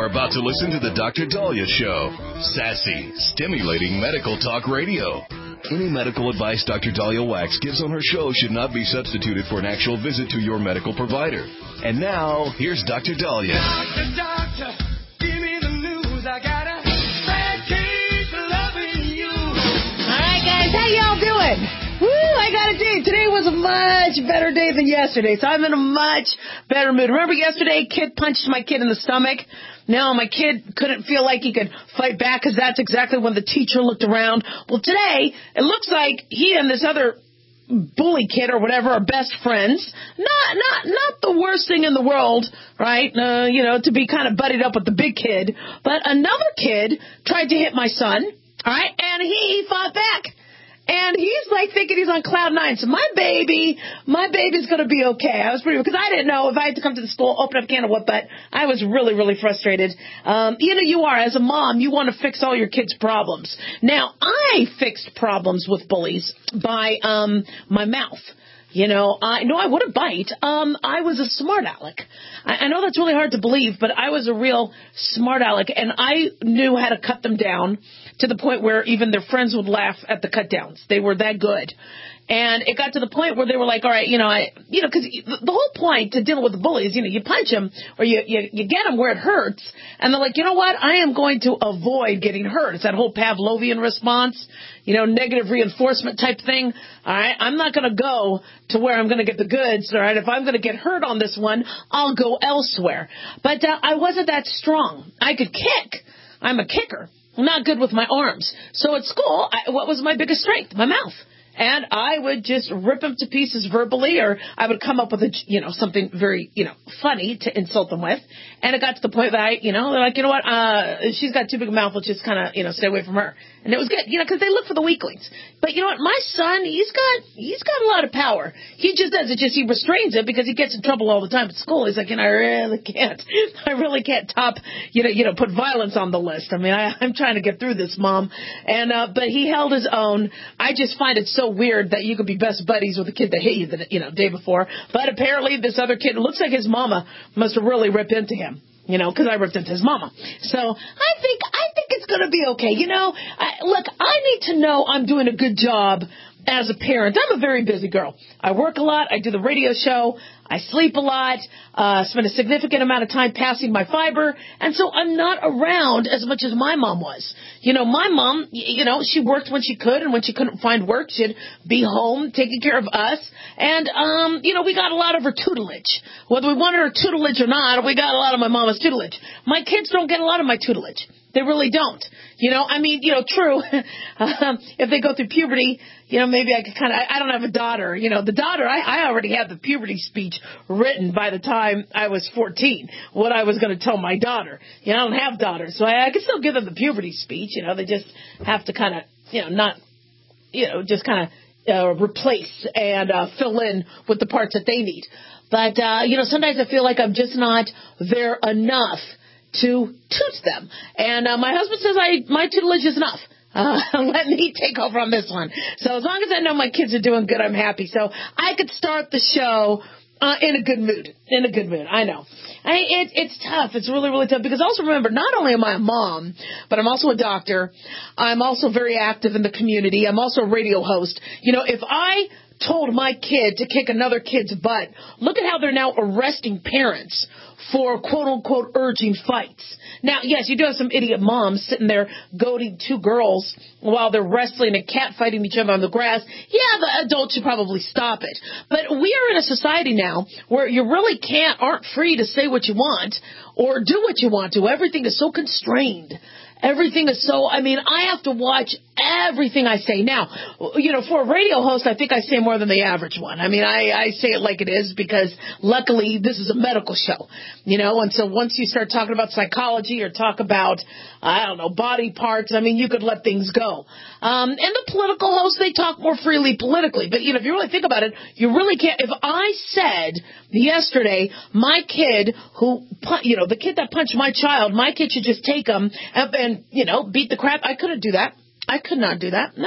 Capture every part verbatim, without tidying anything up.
are about to listen to the Doctor Dahlia Show. Sassy, stimulating medical talk radio. Any medical advice Doctor Dahlia Wax gives on her show should not be substituted for an actual visit to your medical provider. And now, here's Doctor Dahlia. Doctor, doctor, give me the news. I got a bad case of loving you. All right, guys, how y'all doing? Woo, I gotta tell you, today was a much better day than yesterday, so I'm in a much better mood. Remember yesterday, kid punched my kid in the stomach? No, my kid couldn't feel like he could fight back because that's exactly when the teacher looked around. Well, today, it looks like he and this other bully kid or whatever are best friends. Not, not, not the worst thing in the world, right? Uh, you know, to be kind of buddied up with the big kid. But another kid tried to hit my son, all right, and he fought back. And he's like thinking he's on cloud nine. So my baby, my baby's going to be okay. I was pretty, because I didn't know if I had to come to the school, open up a can of what, but I was really, really frustrated. Um, you know, you are, as a mom, you want to fix all your kids' problems. Now, I fixed problems with bullies by, um, my mouth. You know, I no, I wouldn't bite. Um, I was a smart aleck. I, I know that's really hard to believe, but I was a real smart aleck, and I knew how to cut them down to the point where even their friends would laugh at the cut downs. They were that good. And it got to the point where they were like, all right, you know, I, you know, because the whole point to dealing with the bullies, you know, you punch them or you, you, you get them where it hurts. And they're like, you know what? I am going to avoid getting hurt. It's that whole Pavlovian response, you know, negative reinforcement type thing. All right. I'm not going to go to where I'm going to get the goods. All right. If I'm going to get hurt on this one, I'll go elsewhere. But uh, I wasn't that strong. I could kick. I'm a kicker. I'm not good with my arms. So at school, I, what was my biggest strength? My mouth. And I would just rip them to pieces verbally, or I would come up with a, you know, something very, you know, funny to insult them with. And it got to the point that I, you know, they're like, you know what, uh, she's got too big a mouth, let's just kind of, you know, stay away from her. And it was good, you know, because they look for the weaklings. But you know what, my son, he's got, he's got a lot of power. He just does it, just he restrains it because he gets in trouble all the time at school. He's like, you know, I really can't, I really can't top, you know, you know, put violence on the list. I mean, I, I'm trying to get through this, Mom. And, uh, but he held his own. I just find it so weird that you could be best buddies with a kid that hit you the, you know, day before. But apparently this other kid, it looks like his mama must have really ripped into him. You know, because I ripped into his mama. So I think I think it's going to be okay. You know, I, look, I need to know I'm doing a good job as a parent. I'm a very busy girl. I work a lot. I do the radio show. I sleep a lot, uh, spend a significant amount of time passing my fiber, and so I'm not around as much as my mom was. You know, my mom, you know, she worked when she could, and when she couldn't find work, she'd be home taking care of us, and, um, you know, we got a lot of her tutelage. Whether we wanted her tutelage or not, we got a lot of my mama's tutelage. My kids don't get a lot of my tutelage. They really don't. You know, I mean, you know, true, um, if they go through puberty, you know, maybe I could kind of, I, I don't have a daughter. You know, the daughter, I, I already had the puberty speech written by the time I was fourteen, what I was going to tell my daughter. You know, I don't have daughters, so I, I can still give them the puberty speech. You know, they just have to kind of, you know, not, you know, just kind of uh, replace and uh, fill in with the parts that they need. But, uh, you know, sometimes I feel like I'm just not there enough to toot them. And uh, my husband says I my tutelage is enough. Uh, let me take over on this one. So as long as I know my kids are doing good, I'm happy. So I could start the show uh, in a good mood. In a good mood. I know. I, it, it's tough. It's really, really tough. Because also remember, not only am I a mom, but I'm also a doctor. I'm also very active in the community. I'm also a radio host. You know, if I told my kid to kick another kid's butt, look at how they're now arresting parents for quote-unquote urging fights. Now, yes, you do have some idiot moms sitting there goading two girls while they're wrestling and catfighting each other on the grass. Yeah, the adults should probably stop it. But we are in a society now where you really can't, aren't free to say what you want or do what you want to. Everything is so constrained. Everything is so, I mean, I have to watch everything I say. Now, you know, for a radio host, I think I say more than the average one. I mean, I, I say it like it is because luckily this is a medical show, you know, and so once you start talking about psychology or talk about, I don't know, body parts, I mean, you could let things go. Um, and the political hosts, they talk more freely politically. But, you know, if you really think about it, you really can't. If I said yesterday, my kid who, you know, the kid that punched my child, my kid should just take him and, and, you know, beat the crap. I couldn't do that. I could not do that. No.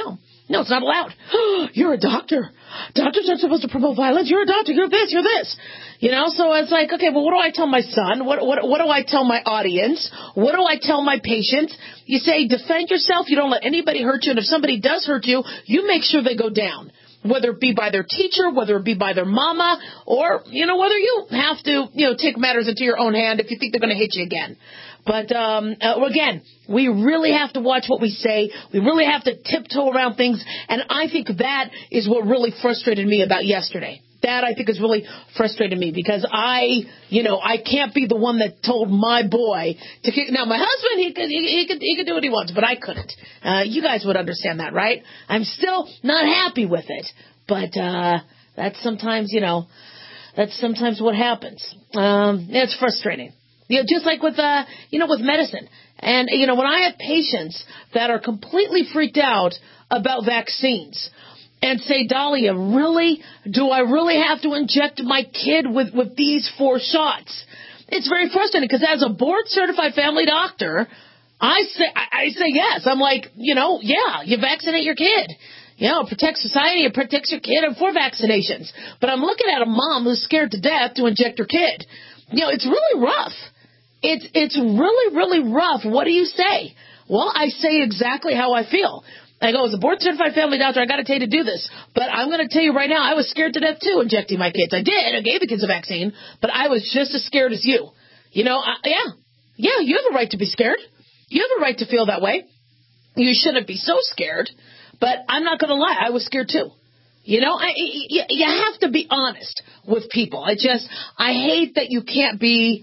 No, it's not allowed. You're a doctor. Doctors aren't supposed to promote violence. You're a doctor. You're this. You're this. You know, so it's like, okay, well, what do I tell my son? What, what, what do I tell my audience? What do I tell my patients? You say, defend yourself. You don't let anybody hurt you. And if somebody does hurt you, you make sure they go down. Whether it be by their teacher, whether it be by their mama, or, you know, whether you have to, you know, take matters into your own hand if you think they're going to hit you again. But, um, uh, again, we really have to watch what we say. We really have to tiptoe around things. And I think that is what really frustrated me about yesterday. That, I think, is really frustrated me because I, you know, I can't be the one that told my boy to kick. Now, my husband, he could, he, he could, he could do what he wants, but I couldn't. Uh, you guys would understand that, right? I'm still not happy with it, but, uh, that's sometimes, you know, that's sometimes what happens. Um, it's frustrating. You know, just like with, uh, you know, with medicine. And, you know, when I have patients that are completely freaked out about vaccines, and say, Dahlia, really? Do I really have to inject my kid with, with these four shots? It's very frustrating because as a board-certified family doctor, I say, I say yes. I'm like, you know, yeah, you vaccinate your kid. You know, it protects society, it protects your kid for vaccinations. But I'm looking at a mom who's scared to death to inject her kid. You know, it's really rough. It's, it's really, really rough. What do you say? Well, I say exactly how I feel. I go, as a board-certified family doctor, I got to tell you to do this. But I'm going to tell you right now, I was scared to death, too, injecting my kids. I did. I gave the kids a vaccine, but I was just as scared as you. You know, I, yeah. Yeah, you have a right to be scared. You have a right to feel that way. You shouldn't be so scared, but I'm not going to lie. I was scared, too. You know, I, you, you have to be honest with people. I just, I hate that you can't be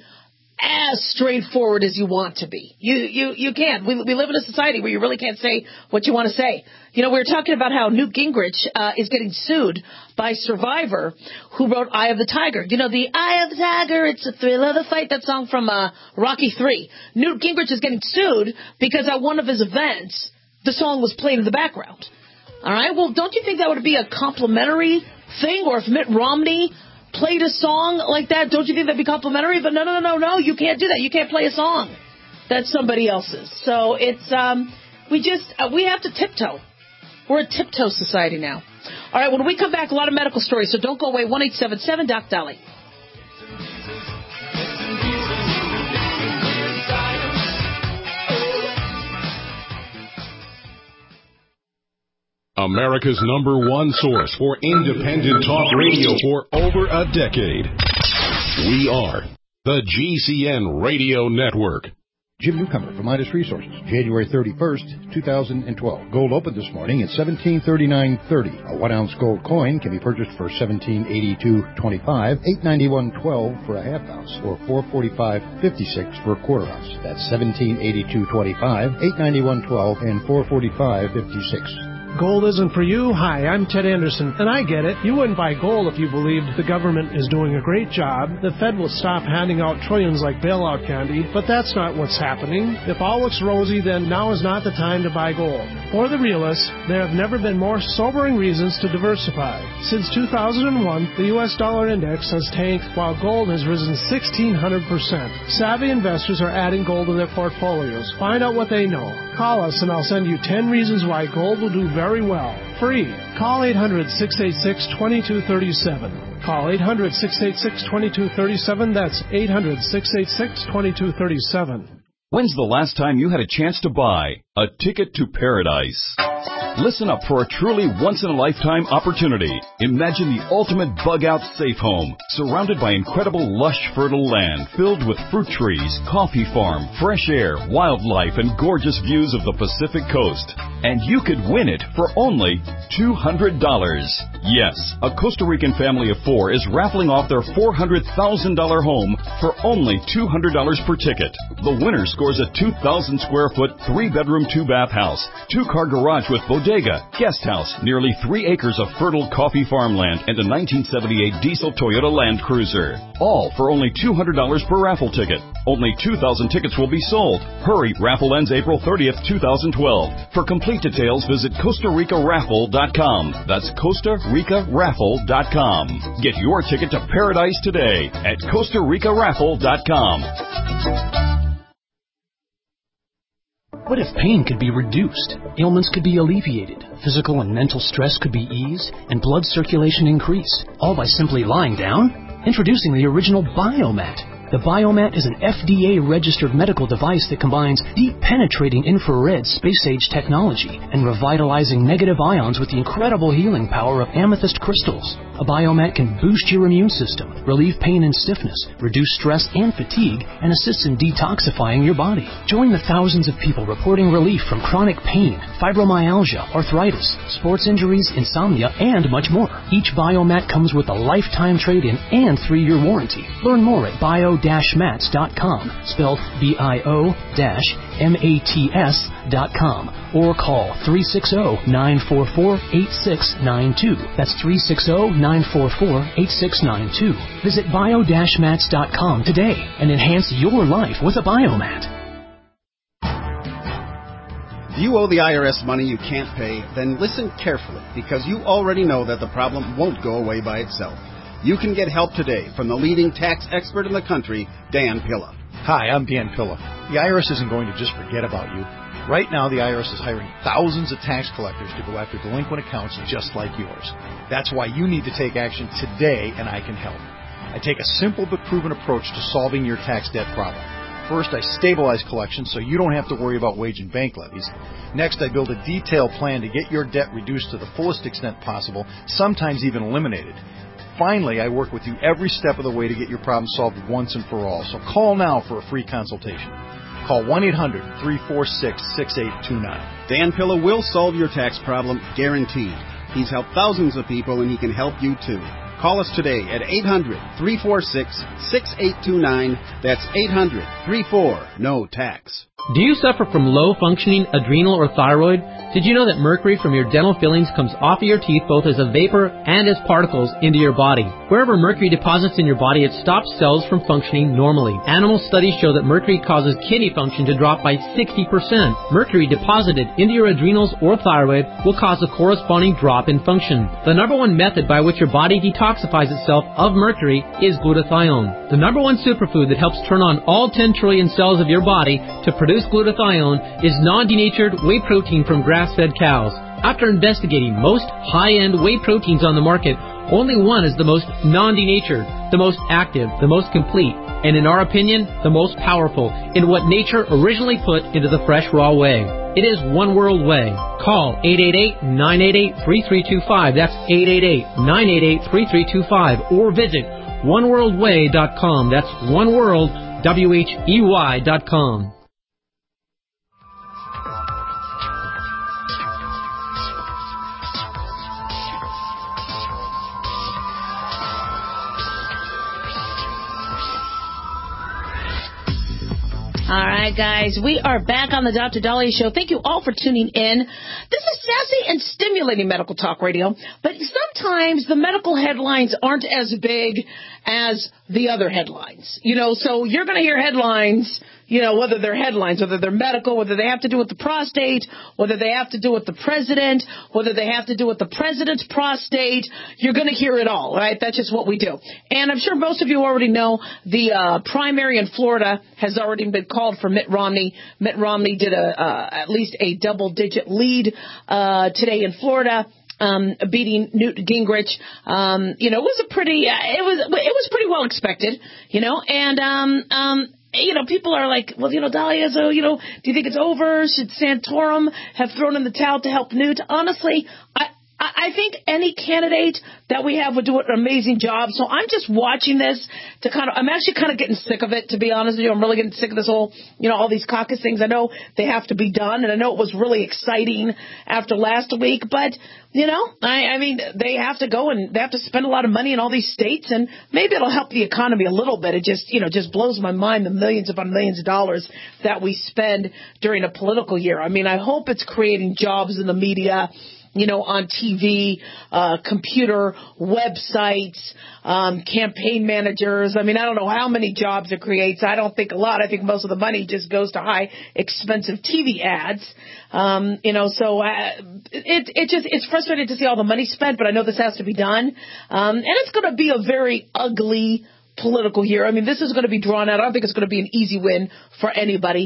as straightforward as you want to be. You you you can't. We we live in a society where you really can't say what you want to say. You know, we were talking about how Newt Gingrich uh, is getting sued by Survivor, who wrote Eye of the Tiger. You know, the Eye of the Tiger, it's a thrill of the fight, that song from uh, Rocky three. Newt Gingrich is getting sued because at one of his events, the song was played in the background. All right? Well, don't you think that would be a complimentary thing? Or if Mitt Romney played a song like that, don't you think that'd be complimentary? But no, no, no, no, no, you can't do that. You can't play a song that's somebody else's. So it's, um, we just, uh, we have to tiptoe. We're a tiptoe society now. All right, when we come back, a lot of medical stories, so don't go away. one eight seven seven Doc Dolly. America's number one source for independent talk radio for over a decade. We are the G C N Radio Network. Jim Newcomer from Midas Resources, January thirty-first, two thousand twelve. Gold opened this morning at seventeen thirty-nine thirty. A one-ounce gold coin can be purchased for seventeen eighty-two twenty-five, eight ninety-one twelve for a half ounce, or four forty-five fifty-six for a quarter ounce. That's seventeen eighty-two twenty-five, eight ninety-one twelve, and four forty-five fifty-six. Gold isn't for you? Hi, I'm Ted Anderson, and I get it. You wouldn't buy gold if you believed the government is doing a great job, the Fed will stop handing out trillions like bailout candy, but that's not what's happening. If all looks rosy, then now is not the time to buy gold. For the realists, there have never been more sobering reasons to diversify. Since two thousand one, the U S dollar index has tanked while gold has risen sixteen hundred percent. Savvy investors are adding gold to their portfolios. Find out what they know. Call us and I'll send you ten reasons why gold will do very Very well. Free. Call eight hundred, six eight six, two two three seven. Call eight hundred, six eight six, two two three seven. That's eight hundred, six eight six, two two three seven. When's the last time you had a chance to buy a ticket to paradise? Listen up for a truly once-in-a-lifetime opportunity. Imagine the ultimate bug-out safe home, surrounded by incredible lush, fertile land filled with fruit trees, coffee farm, fresh air, wildlife, and gorgeous views of the Pacific coast. And you could win it for only two hundred dollars. Yes, a Costa Rican family of four is raffling off their four hundred thousand dollars home for only two hundred dollars per ticket. The winner scores a two thousand square foot, three-bedroom, two-bath house, two-car garage with bodega, guest house, nearly three acres of fertile coffee farmland, and a nineteen seventy-eight diesel Toyota Land Cruiser. All for only two hundred dollars per raffle ticket. Only two thousand tickets will be sold. Hurry, raffle ends April thirtieth, two thousand twelve. For complete details, visit Costa Rica Raffle dot com. That's Costa Rica Raffle dot com. Get your ticket to paradise today at Costa Rica Raffle dot com. What if pain could be reduced, ailments could be alleviated, physical and mental stress could be eased, and blood circulation increased, all by simply lying down? Introducing the original Biomat. The Biomat is an F D A-registered medical device that combines deep-penetrating infrared space-age technology and revitalizing negative ions with the incredible healing power of amethyst crystals. A Biomat can boost your immune system, relieve pain and stiffness, reduce stress and fatigue, and assists in detoxifying your body. Join the thousands of people reporting relief from chronic pain, fibromyalgia, arthritis, sports injuries, insomnia, and much more. Each Biomat comes with a lifetime trade-in and three-year warranty. Learn more at bio mats dot com, spelled B I O M A T S dot com, or call three six zero, nine four four, eight six nine two. That's three six zero, nine four four, eight six nine two. Visit bio mats dot com today and enhance your life with a Biomat. If you owe the I R S money you can't pay, then listen carefully, because you already know that the problem won't go away by itself. You can get help today from the leading tax expert in the country, Dan Pilla. Hi, I'm Dan Pilla. The I R S isn't going to just forget about you. Right now, the I R S is hiring thousands of tax collectors to go after delinquent accounts just like yours. That's why you need to take action today, and I can help. I take a simple but proven approach to solving your tax debt problem. First, I stabilize collections so you don't have to worry about wage and bank levies. Next, I build a detailed plan to get your debt reduced to the fullest extent possible, sometimes even eliminated. Finally, I work with you every step of the way to get your problem solved once and for all. So call now for a free consultation. Call one eight hundred, three four six, six eight two nine. Dan Pilla will solve your tax problem, guaranteed. He's helped thousands of people, and he can help you too. Call us today at eight hundred, three four six, six eight two nine. That's eight hundred, three four, no tax. Do you suffer from low-functioning adrenal or thyroid? Did you know that mercury from your dental fillings comes off of your teeth both as a vapor and as particles into your body? Wherever mercury deposits in your body, it stops cells from functioning normally. Animal studies show that mercury causes kidney function to drop by sixty percent. Mercury deposited into your adrenals or thyroid will cause a corresponding drop in function. The number one method by which your body detoxifies itself of mercury is glutathione. The number one superfood that helps turn on all ten trillion cells of your body to produce glutathione is non-denatured whey protein from grass-fed cows. After investigating most high-end whey proteins on the market, only one is the most non-denatured, the most active, the most complete, and in our opinion, the most powerful in what nature originally put into the fresh raw whey. It is One World Whey. Call eight eight eight, nine eight eight, three three two five. That's eight eight eight, nine eight eight, three three two five. Or visit one world way dot com. That's oneworld, W H E Y dot com. All right, guys, we are back on the Doctor Dahlia Show. Thank you all for tuning in. This is sassy and stimulating medical talk radio, but sometimes the medical headlines aren't as big as the other headlines. You know, so you're going to hear headlines, you know, whether they're headlines, whether they're medical, whether they have to do with the prostate, whether they have to do with the president, whether they have to do with the president's prostate. You're going to hear it all, right? That's just what we do. And I'm sure most of you already know the uh, primary in Florida has already been called for Mitt Romney. Mitt Romney did a uh, at least a double-digit lead uh, today in Florida. Um, beating Newt Gingrich, um, you know, it was a pretty, uh, it was, it was pretty well expected, you know, and, um, um, you know, people are like, well, you know, Dahlia, so, you know, do you think it's over? Should Santorum have thrown in the towel to help Newt? Honestly, I, I think any candidate that we have would do an amazing job. So I'm just watching this to kind of, I'm actually kind of getting sick of it, to be honest with you. I'm really getting sick of this whole, you know, all these caucus things. I know they have to be done, and I know it was really exciting after last week, but, you know, I, I mean, they have to go and they have to spend a lot of money in all these states, and maybe it'll help the economy a little bit. It just, you know, just blows my mind, the millions upon millions of dollars that we spend during a political year. I mean, I hope it's creating jobs in the media, you know, on T V, uh, computer, websites, um, campaign managers. I mean, I don't know how many jobs it creates. I don't think a lot. I think most of the money just goes to high, expensive T V ads. Um, you know, so uh, it it just it's frustrating to see all the money spent, but I know this has to be done. Um, and it's going to be a very ugly political year. I mean, this is going to be drawn out. I don't think it's going to be an easy win for anybody.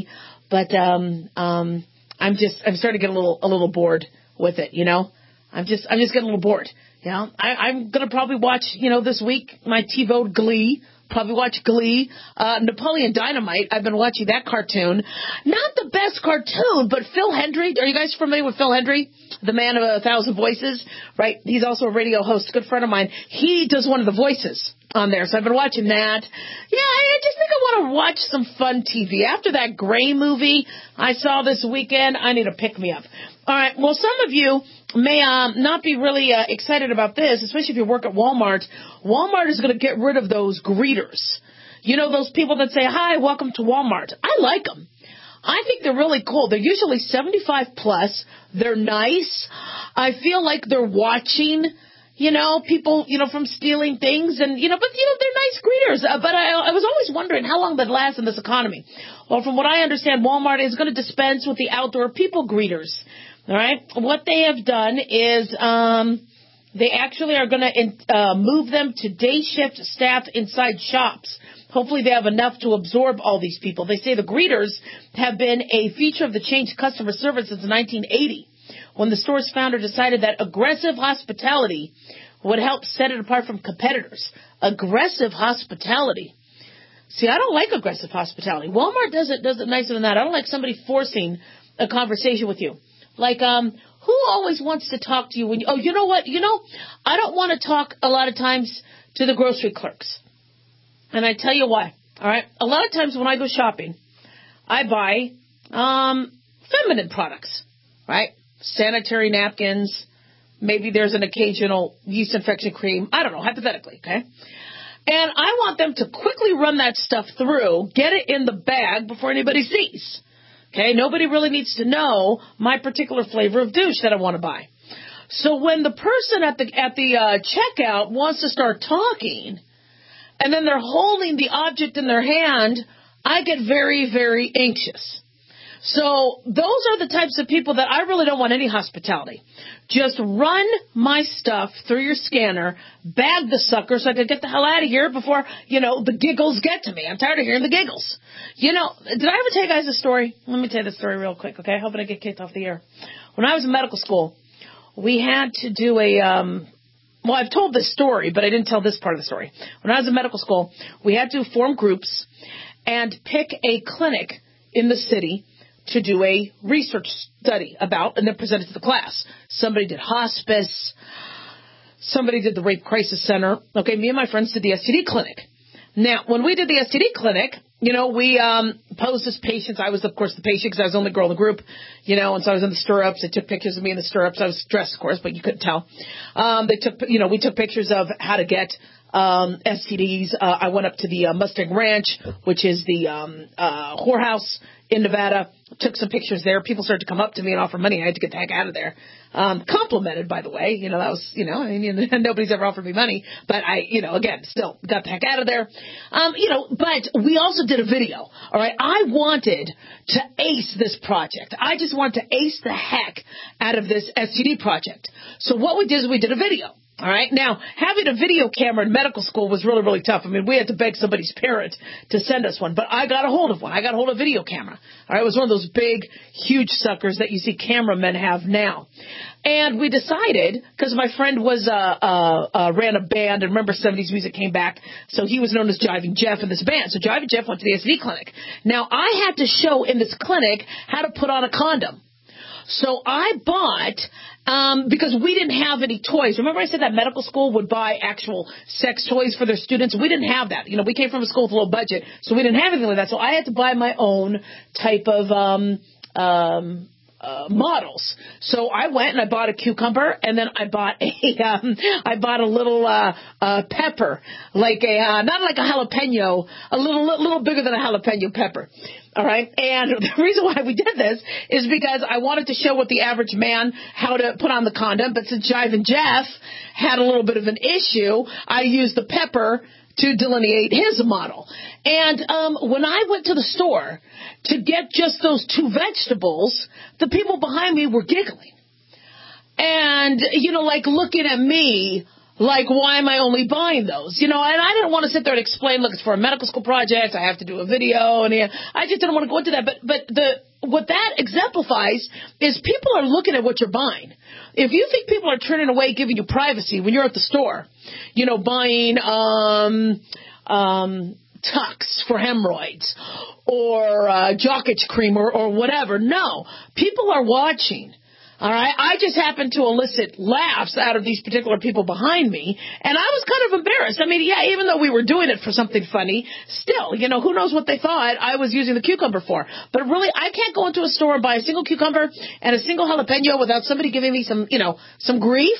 But um, um, I'm just I'm starting to get a little a little bored with it. You know, I'm just I'm just getting a little bored. You know, I, I'm gonna probably watch you know this week my TiVo Glee. Probably watch Glee. Uh, Napoleon Dynamite. I've been watching that cartoon. Not the best cartoon, but Phil Hendry. Are you guys familiar with Phil Hendry? The man of a thousand voices, right? He's also a radio host, a good friend of mine. He does one of the voices on there, so I've been watching that. Yeah, I just think I want to watch some fun T V. After that Gray movie I saw this weekend, I need a pick-me-up. All right, well, some of you may um, not be really uh, excited about this, especially if you work at Walmart. Walmart is going to get rid of those greeters. You know, those people that say, hi, welcome to Walmart. I like them. I think they're really cool. They're usually seventy-five plus. They're nice. I feel like they're watching, you know, people, you know, from stealing things. And, you know, but, you know, they're nice greeters. Uh, but I, I was always wondering how long that lasts in this economy. Well, from what I understand, Walmart is going to dispense with the outdoor people greeters. All right. What they have done is um, they actually are going to uh, move them to day shift staff inside shops. Hopefully they have enough to absorb all these people. They say the greeters have been a feature of the changed customer service since nineteen eighty, when the store's founder decided that aggressive hospitality would help set it apart from competitors. Aggressive hospitality. See, I don't like aggressive hospitality. Walmart does it, does it nicer than that. I don't like somebody forcing a conversation with you. Like, um, who always wants to talk to you when you, oh, you know what? You know, I don't want to talk a lot of times to the grocery clerks. And I tell you why. All right. A lot of times when I go shopping, I buy, um, feminine products, right? Sanitary napkins. Maybe there's an occasional yeast infection cream. I don't know, hypothetically. Okay. And I want them to quickly run that stuff through, get it in the bag before anybody sees. Okay, nobody really needs to know my particular flavor of douche that I want to buy. So when the person at the at the uh, checkout wants to start talking, and then they're holding the object in their hand, I get very, very anxious. So those are the types of people that I really don't want any hospitality. Just run my stuff through your scanner, bag the sucker so I can get the hell out of here before, you know, the giggles get to me. I'm tired of hearing the giggles. You know, did I ever tell you guys a story? Let me tell you the story real quick, okay? Hoping I get kicked off the air. When I was in medical school, we had to do a, um, well, I've told this story, but I didn't tell this part of the story. When I was in medical school, we had to form groups and pick a clinic in the city to do a research study about and then present it to the class. Somebody did hospice. Somebody did the rape crisis center. Okay, me and my friends did the S T D clinic. Now, when we did the S T D clinic, you know, we um, posed as patients. I was, of course, the patient because I was the only girl in the group, you know, and so I was in the stirrups. They took pictures of me in the stirrups. I was dressed, of course, but you couldn't tell. Um, they took, you know, we took pictures of how to get um, S T Ds. Uh, I went up to the uh, Mustang Ranch, which is the um, uh, whorehouse in Nevada. Took some pictures there. People started to come up to me and offer money. I had to get the heck out of there. Um, complimented, by the way. You know, that was, you know, I mean, nobody's ever offered me money. But I, you know, again, still got the heck out of there. Um, you know, but we also did a video. All right. I wanted to ace this project. I just wanted to ace the heck out of this S T D project. So what we did is we did a video. All right. Now, having a video camera in medical school was really, really tough. I mean, we had to beg somebody's parent to send us one, but I got a hold of one. I got a hold of a video camera. All right. It was one of those big, huge suckers that you see cameramen have now. And we decided, because my friend was, uh, uh, uh, ran a band, and remember seventies music came back, so he was known as Jiving Jeff in this band. So Jiving Jeff went to the S T D clinic. Now, I had to show in this clinic how to put on a condom. So I bought, um, because we didn't have any toys. Remember I said that medical school would buy actual sex toys for their students? We didn't have that. You know, we came from a school with a low budget, so we didn't have anything like that. So I had to buy my own type of, um, um, Uh, models. So I went and I bought a cucumber, and then I bought a, um, I bought a little, uh, uh, pepper, like a, uh, not like a jalapeno, a little, little bigger than a jalapeno pepper. All right. And the reason why we did this is because I wanted to show what the average man how to put on the condom. But since Jiving Jeff had a little bit of an issue, I used the pepper to delineate his model. And um, when I went to the store to get just those two vegetables, the people behind me were giggling. And, you know, like looking at me Like, why am I only buying those? You know, and I didn't want to sit there and explain, look, it's for a medical school project, I have to do a video, and I just didn't want to go into that. But but the what that exemplifies is people are looking at what you're buying. If you think people are turning away giving you privacy when you're at the store, you know, buying um, um, Tux for hemorrhoids or uh, Jock Itch cream or, or whatever, no, people are watching. All right, I just happened to elicit laughs out of these particular people behind me, and I was kind of embarrassed. I mean, yeah, even though we were doing it for something funny, still, you know, who knows what they thought I was using the cucumber for. But really, I can't go into a store and buy a single cucumber and a single jalapeno without somebody giving me some, you know, some grief.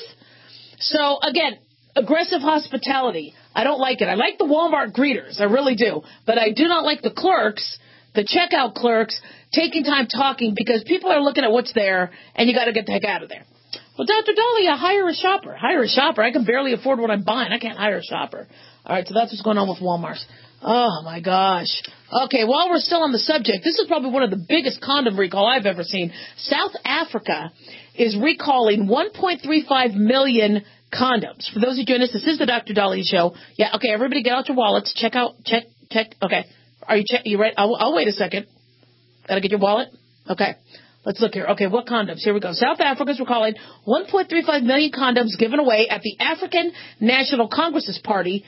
So, again, aggressive hospitality. I don't like it. I like the Walmart greeters. I really do. But I do not like the clerks, the checkout clerks, taking time talking because people are looking at what's there, and you got to get the heck out of there. Well, Doctor Dahlia, hire a shopper. Hire a shopper. I can barely afford what I'm buying. I can't hire a shopper. All right, so that's what's going on with Walmart. Oh, my gosh. Okay, while we're still on the subject, this is probably one of the biggest condom recall I've ever seen. South Africa is recalling one point three five million condoms. For those who join us, this is the Doctor Dahlia Show. Yeah, okay, everybody get out your wallets. Check out, check, check. Okay, are you check? You ready? I'll, I'll wait a second. Got to get your wallet? Okay. Let's look here. Okay, what condoms? Here we go. South Africa's recalling one point three five million condoms given away at the African National Congress's party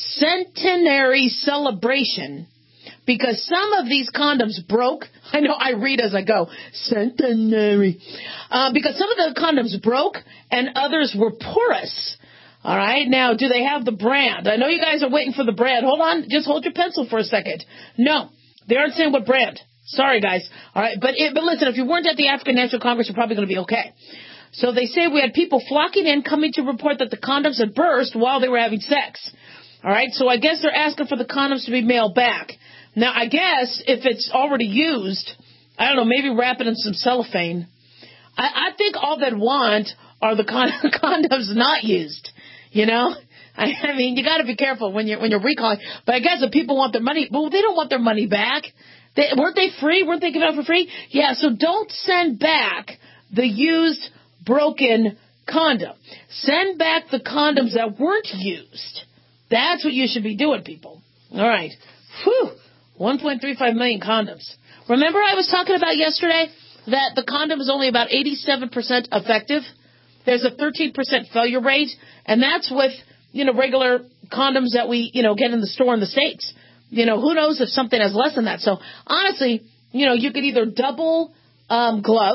centenary celebration because some of these condoms broke. I know I read as I go. Centenary. Uh, because some of the condoms broke and others were porous. All right. Now, do they have the brand? I know you guys are waiting for the brand. Hold on. Just hold your pencil for a second. No, they aren't saying what brand. Sorry, guys. All right. But, it, but listen, if you weren't at the African National Congress, you're probably going to be okay. So they say we had people flocking in, coming to report that the condoms had burst while they were having sex. All right. So I guess they're asking for the condoms to be mailed back. Now, I guess if it's already used, I don't know, maybe wrap it in some cellophane. I, I think all they'd want are the con- condoms not used. You know? I, I mean, you got to be careful when you're, when you're recalling. But I guess if people want their money, well, they don't want their money back. They, weren't they free? Weren't they given out for free? Yeah, so don't send back the used, broken condom. Send back the condoms that weren't used. That's what you should be doing, people. All right. Whew. one point three five million condoms. Remember I was talking about yesterday that the condom is only about eighty-seven percent effective? There's a thirteen percent failure rate, and that's with, you know, regular condoms that we, you know, get in the store in the States. You know, who knows if something has less than that. So, honestly, you know, you could either double um, glove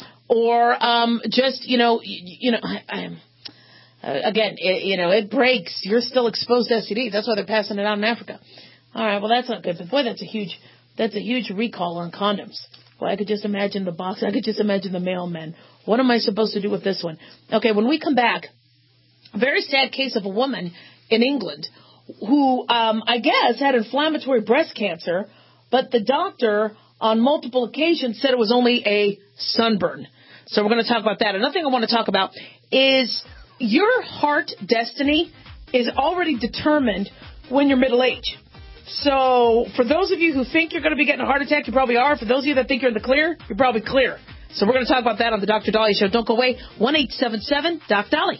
or um, just, you know, you, you know, I, I, uh, again, it, you know, it breaks. You're still exposed to S T Ds. That's why they're passing it out in Africa. All right, well, that's not good. But, boy, that's a huge that's a huge recall on condoms. Boy, I could just imagine the box. I could just imagine the mailman. What am I supposed to do with this one? Okay, when we come back, a very sad case of a woman in England who, um, I guess, had inflammatory breast cancer, but the doctor on multiple occasions said it was only a sunburn. So we're going to talk about that. Another thing I want to talk about is your heart destiny is already determined when you're middle age. So for those of you who think you're going to be getting a heart attack, you probably are. For those of you that think you're in the clear, you're probably clear. So we're going to talk about that on the Doctor Dahlia Show. Don't go away. one eight seven seven Doc Dahlia.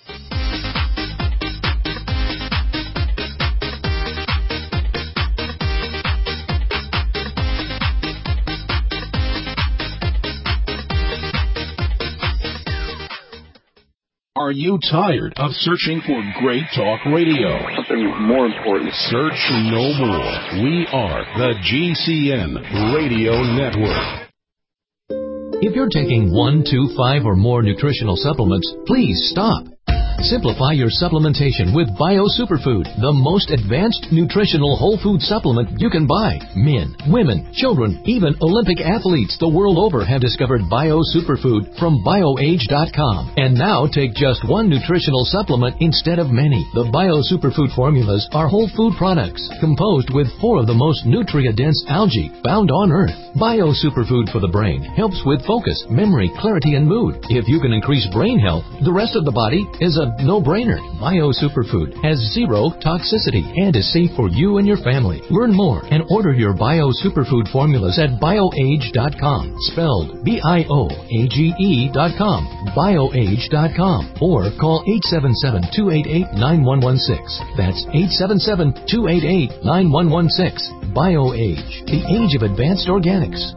Are you tired of searching for great talk radio? Something more important. Search no more. We are the G C N Radio Network. If you're taking one, two, five, or more nutritional supplements, please stop. Simplify your supplementation with Bio Superfood, the most advanced nutritional whole food supplement you can buy. Men, women, children, even Olympic athletes the world over have discovered Bio Superfood from bio age dot com. And now take just one nutritional supplement instead of many. The Bio Superfood formulas are whole food products composed with four of the most nutrient-dense algae found on Earth. Bio Superfood for the brain helps with focus, memory, clarity, and mood. If you can increase brain health, the rest of the body is a no-brainer. Bio Superfood has zero toxicity and is safe for you and your family. Learn more and order your Bio Superfood formulas at bioage dot com, spelled B I O A G E dot com, bioage dot com, or call eight seven seven, two eight eight, nine one one six. That's eight seven seven, two eight eight, nine one one six. BioAge, the age of advanced organics.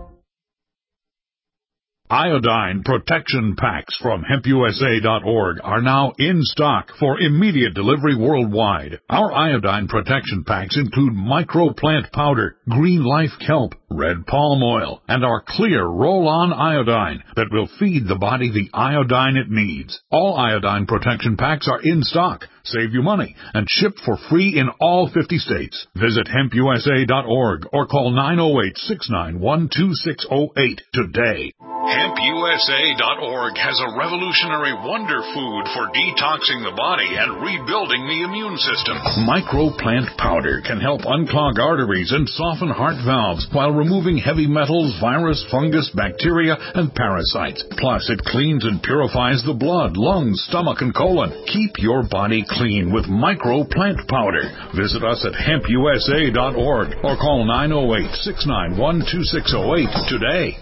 Iodine protection packs from hemp U S A dot org are now in stock for immediate delivery worldwide. Our iodine protection packs include microplant powder, green life kelp, red palm oil, and our clear roll-on iodine that will feed the body the iodine it needs. All iodine protection packs are in stock, save you money, and shipped for free in all fifty states. Visit hemp U S A dot org or call nine oh eight, six nine one, two six oh eight today. hemp U S A dot org has a revolutionary wonder food for detoxing the body and rebuilding the immune system. Microplant powder can help unclog arteries and soften heart valves while removing heavy metals, virus, fungus, bacteria, and parasites. Plus, it cleans and purifies the blood, lungs, stomach, and colon. Keep your body clean with microplant powder. Visit us at hemp U S A dot org or call nine oh eight, six nine one, two six oh eight today.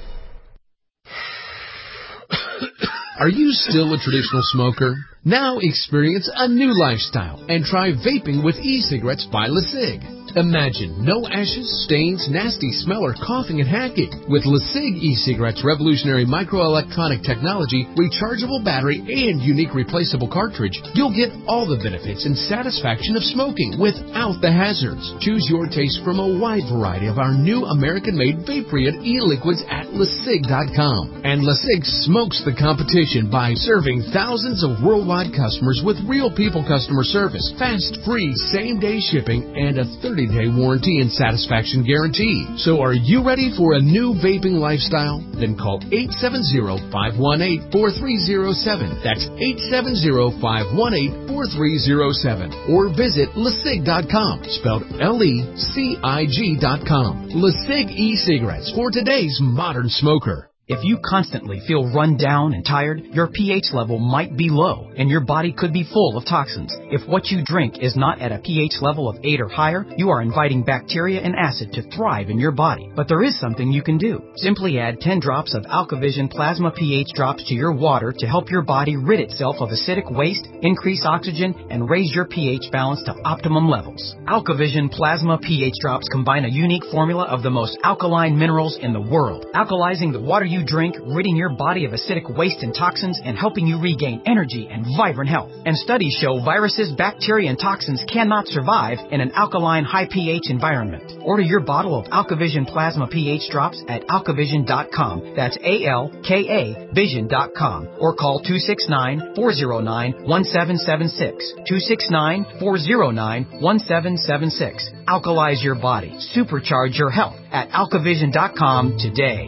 Are you still a traditional smoker? Now experience a new lifestyle and try vaping with e-cigarettes by LeSig. Imagine no ashes, stains, nasty smell, or coughing and hacking. With LeSig e-cigarettes' revolutionary microelectronic technology, rechargeable battery, and unique replaceable cartridge, you'll get all the benefits and satisfaction of smoking without the hazards. Choose your taste from a wide variety of our new American-made Vaporeon e-liquids at LeSig dot com. And LeSig smokes the competition by serving thousands of worldwide customers with real people customer service, fast, free, same-day shipping, and a thirty-day warranty and satisfaction guarantee. So are you ready for a new vaping lifestyle? Then call eight seven zero, five one eight, four three zero seven. That's eight seven zero, five one eight, four three zero seven. Or visit LeSig dot com, spelled L E C I G dot com. LeSig e-cigarettes for today's modern smoker. If you constantly feel run down and tired, your pH level might be low, and your body could be full of toxins. If what you drink is not at a pH level of eight or higher, you are inviting bacteria and acid to thrive in your body. But there is something you can do. Simply add ten drops of AlkaVision Plasma pH drops to your water to help your body rid itself of acidic waste, increase oxygen, and raise your pH balance to optimum levels. AlkaVision Plasma pH drops combine a unique formula of the most alkaline minerals in the world, alkalizing the water you you drink, ridding your body of acidic waste and toxins, and helping you regain energy and vibrant health. And studies show viruses, bacteria, and toxins cannot survive in an alkaline, high pH environment. Order your bottle of AlkaVision Plasma pH drops at alkavision dot com. That's A L K A vision dot com. Or call two six nine, four zero nine, one seven seven six. two six nine, four zero nine, one seven seven six. Alkalize your body. Supercharge your health at alkavision dot com today.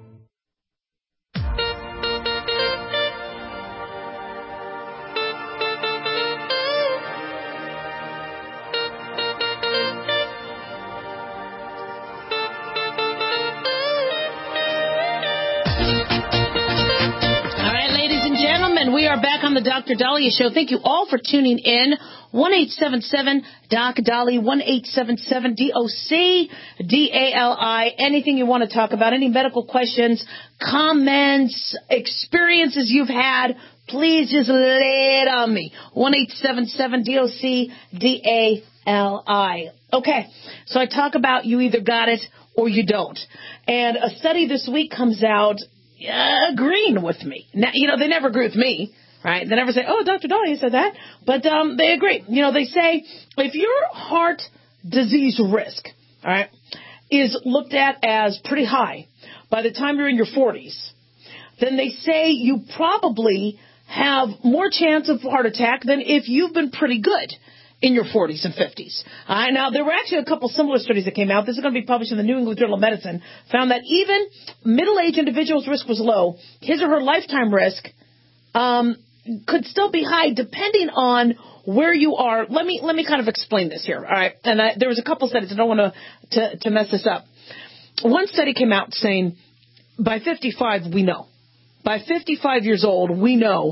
We are back on the Doctor Dahlia Show. Thank you all for tuning in. one eight seven seven D O C D A L I, one eight seven seven D O C D A L I. Anything you want to talk about, any medical questions, comments, experiences you've had, please just lay it on me. one eight seven seven D O C D A L I. Okay, so I talk about you either got it or you don't. And a study this week comes out Uh, agreeing with me. Now, you know, they never agree with me, right? They never say, oh, Doctor Dahlia said that. But um, they agree. You know, they say if your heart disease risk, all right, is looked at as pretty high by the time you're in your forties, then they say you probably have more chance of heart attack than if you've been pretty good in your forties and fifties. Uh, now, there were actually a couple similar studies that came out. This is going to be published in the New England Journal of Medicine, found that even middle-aged individuals' risk was low. His or her lifetime risk um, could still be high depending on where you are. Let me let me kind of explain this here, all right? And I, there was a couple studies. I don't want to to mess this up. One study came out saying by fifty-five, we know. By fifty-five years old, we know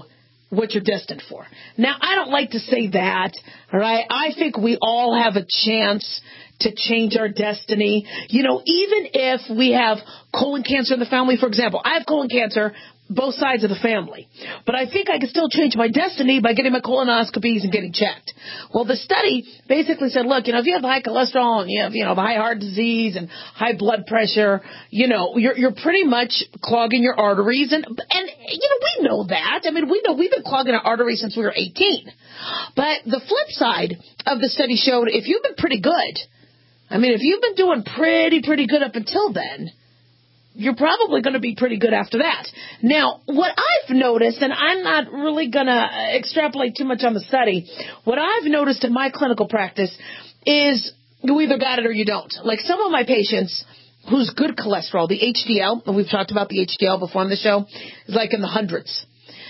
what you're destined for. Now, I don't like to say that, all right? I think we all have a chance to change our destiny. You know, even if we have colon cancer in the family, for example, I have colon cancer, both sides of the family. But I think I can still change my destiny by getting my colonoscopies and getting checked. Well, the study basically said, look, you know, if you have high cholesterol and you have, you know, high heart disease and high blood pressure, you know, you're, you're pretty much clogging your arteries. And, and, you know, we know that. I mean, we know we've been clogging our arteries since we were eighteen. But the flip side of the study showed if you've been pretty good, I mean, if you've been doing pretty, pretty good up until then, you're probably going to be pretty good after that. Now, what I've noticed, and I'm not really going to extrapolate too much on the study, what I've noticed in my clinical practice is you either got it or you don't. Like some of my patients whose good cholesterol, the H D L, and we've talked about the H D L before on the show, is like in the hundreds.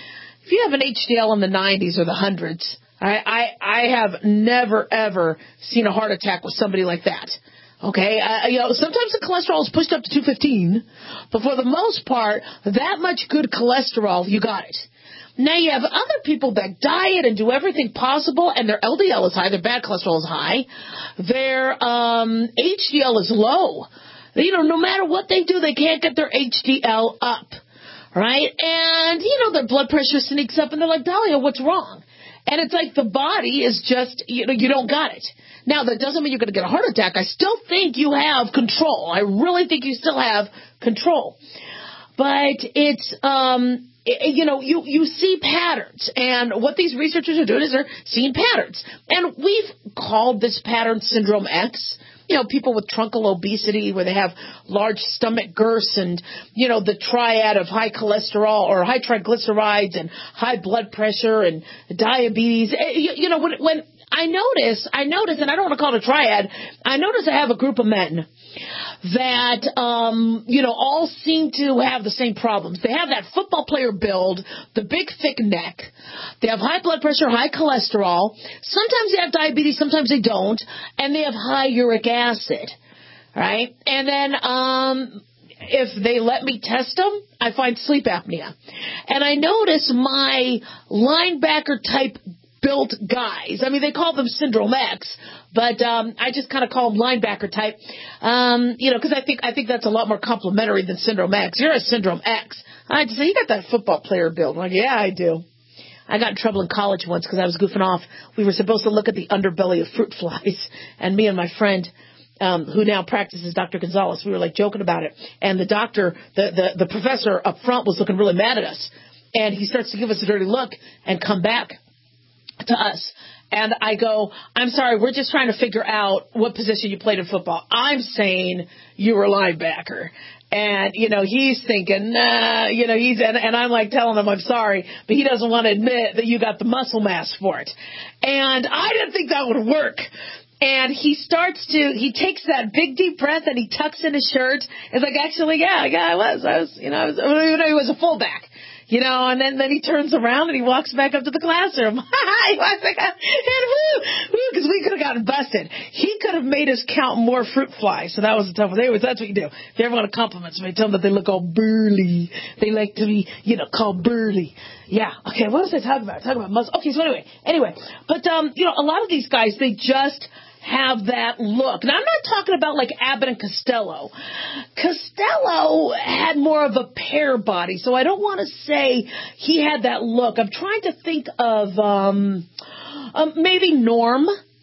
If you have an H D L in the nineties or the hundreds, I, I, I have never, ever seen a heart attack with somebody like that. Okay, uh, you know, sometimes the cholesterol is pushed up to two fifteen, but for the most part, that much good cholesterol, you got it. Now you have other people that diet and do everything possible, and their L D L is high, their bad cholesterol is high, their um, H D L is low. You know, no matter what they do, they can't get their H D L up, right? And, you know, their blood pressure sneaks up, and they're like, Dahlia, what's wrong? And it's like the body is just, you know, you don't got it. Now, that doesn't mean you're going to get a heart attack. I still think you have control. I really think you still have control. But it's, um, it, you know, you, you see patterns. And what these researchers are doing is they're seeing patterns. And we've called this pattern Syndrome X. You know, people with truncal obesity where they have large stomach girths and, you know, the triad of high cholesterol or high triglycerides and high blood pressure and diabetes. You, you know, when, when I notice, I notice, and I don't want to call it a triad, I notice I have a group of men that, um, you know, all seem to have the same problems. They have that football player build, the big thick neck. They have high blood pressure, high cholesterol. Sometimes they have diabetes, sometimes they don't. And they have high uric acid, right? And then, um, if they let me test them, I find sleep apnea. And I notice my linebacker type built guys. I mean, they call them Syndrome X, but um, I just kind of call them linebacker type. Um, you know, because I think I think that's a lot more complimentary than Syndrome X. You're a Syndrome X. I just say you got that football player build. I'm like, yeah, I do. I got in trouble in college once because I was goofing off. We were supposed to look at the underbelly of fruit flies, and me and my friend, um, who now practices, Doctor Gonzalez, we were like joking about it. And the doctor, the, the the professor up front, was looking really mad at us, and he starts to give us a dirty look and come back to us. And I go, I'm sorry, we're just trying to figure out what position you played in football. I'm saying you were a linebacker. And, you know, he's thinking, nah, you know, he's, and, and I'm like telling him I'm sorry, but he doesn't want to admit that you got the muscle mass for it. And I didn't think that would work. And he starts to, he takes that big deep breath and he tucks in his shirt. It's like, actually, yeah, yeah, I was, I was, you know, I was, you know, he was a fullback. You know, and then, then he turns around and he walks back up to the classroom. He walks back up, and woo, woo, because we could have gotten busted. He could have made us count more fruit flies, so that was the tough one. Anyways, that's what you do. If you ever want to compliment somebody, tell them that they look all burly. They like to be, you know, called burly. Yeah. Okay, what was I talking about? Talking about muscle. Okay, so anyway, anyway. But, um, you know, a lot of these guys, they just have that look. Now, I'm not talking about like Abbott and Costello. Costello had more of a pear body, so I don't want to say he had that look. I'm trying to think of um, um, maybe Norm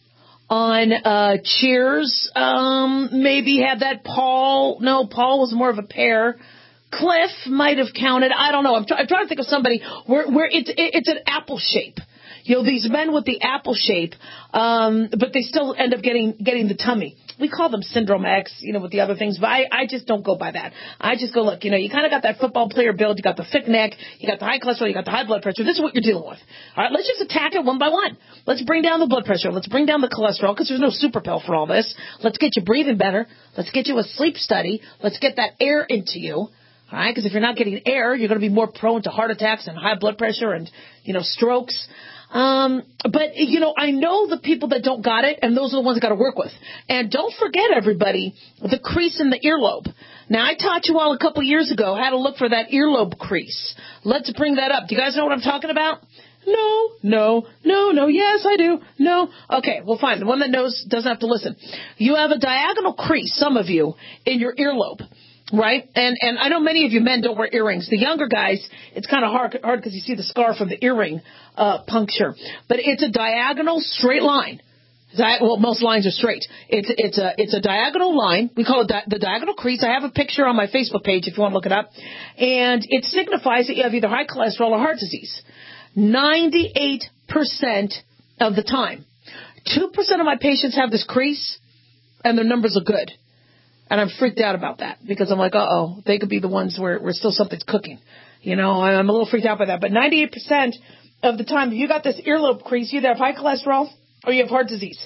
on uh, Cheers. Um, maybe had that Paul. No, Paul was more of a pear. Cliff might have counted. I don't know. I'm, try- I'm trying to think of somebody where, where it's, it, it's an apple shape. You know, these men with the apple shape, um, but they still end up getting getting the tummy. We call them Syndrome X, you know, with the other things, but I, I just don't go by that. I just go, look, you know, you kind of got that football player build, you got the thick neck, you got the high cholesterol, you got the high blood pressure. This is what you're dealing with. All right, let's just attack it one by one. Let's bring down the blood pressure. Let's bring down the cholesterol, because there's no super pill for all this. Let's get you breathing better. Let's get you a sleep study. Let's get that air into you. All right, because if you're not getting air, you're going to be more prone to heart attacks and high blood pressure and, you know, strokes. Um, but, you know, I know the people that don't got it, and those are the ones I got to work with. And don't forget, everybody, the crease in the earlobe. Now, I taught you all a couple years ago how to look for that earlobe crease. Let's bring that up. Do you guys know what I'm talking about? No, no, no, no, yes, I do. No. Okay, well, fine. The one that knows doesn't have to listen. You have a diagonal crease, some of you, in your earlobe. Right? And and I know many of you men don't wear earrings. The younger guys, it's kind of hard hard because you see the scar from the earring uh, puncture. But it's a diagonal straight line. Di- well, most lines are straight. It's it's a it's a diagonal line. We call it di- the diagonal crease. I have a picture on my Facebook page if you want to look it up. And it signifies that you have either high cholesterol or heart disease. ninety-eight percent of the time. two percent of my patients have this crease, and their numbers are good. And I'm freaked out about that because I'm like, uh-oh, they could be the ones where, where still something's cooking. You know, I'm a little freaked out by that. But ninety-eight percent of the time, if you got this earlobe crease, you either have high cholesterol or you have heart disease.